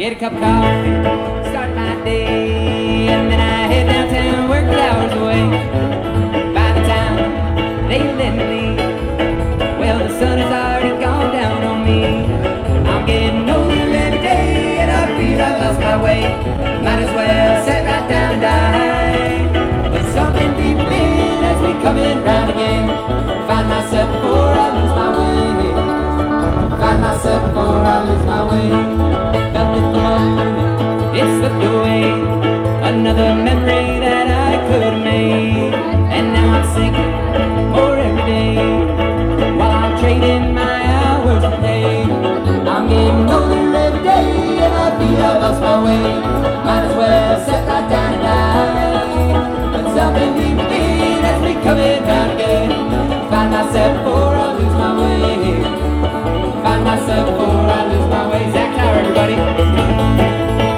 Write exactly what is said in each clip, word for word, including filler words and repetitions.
get a cup of coffee, start my day, and then I head downtown, work the hours away. By the time they let me leave, well, the sun has already gone down on me. I'm getting older every day, and I feel I've lost my way. Might as well sit right down and die. But something deep within has me coming round again. Find myself before I lose my way. Find myself before I lose my way. Felt it the moment it slipped away. Another memory that I could have made. And now I'm sinking more every day, while I'm trading my hours for pay. I'm getting older every day, and I feel I've lost my way. Might as well sit right down and die. But something deep within has me coming round again. Find myself before I lose my way. Find myself before I lose my way. Zach Tower, everybody.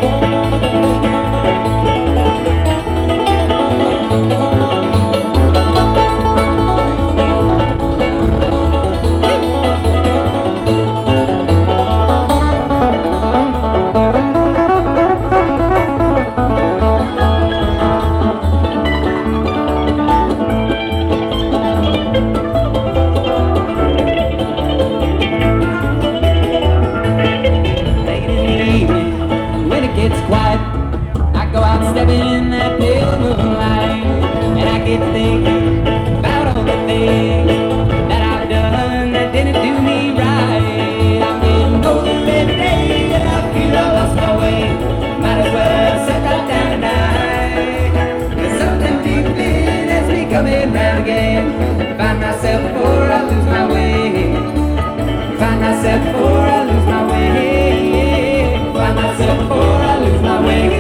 It's quiet, I go out stepping in that pale moonlight, and I get thinking about all the things that I've done that didn't do me right. I'm getting older every day, and I feel I lost my way. Might as well sit right down and die. There's something deep within has me coming round again. Find myself before I lose my way. Find myself before I lose my way. Find myself before I lose my way.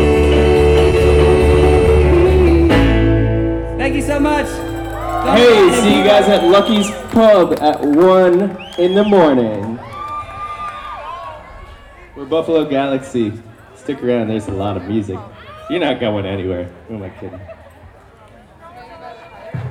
Thank you so much. Hey, see you guys at Lucky's Pub at one in the morning. We're Buffalo Galaxy. Stick around, there's a lot of music. You're not going anywhere. Who am I kidding?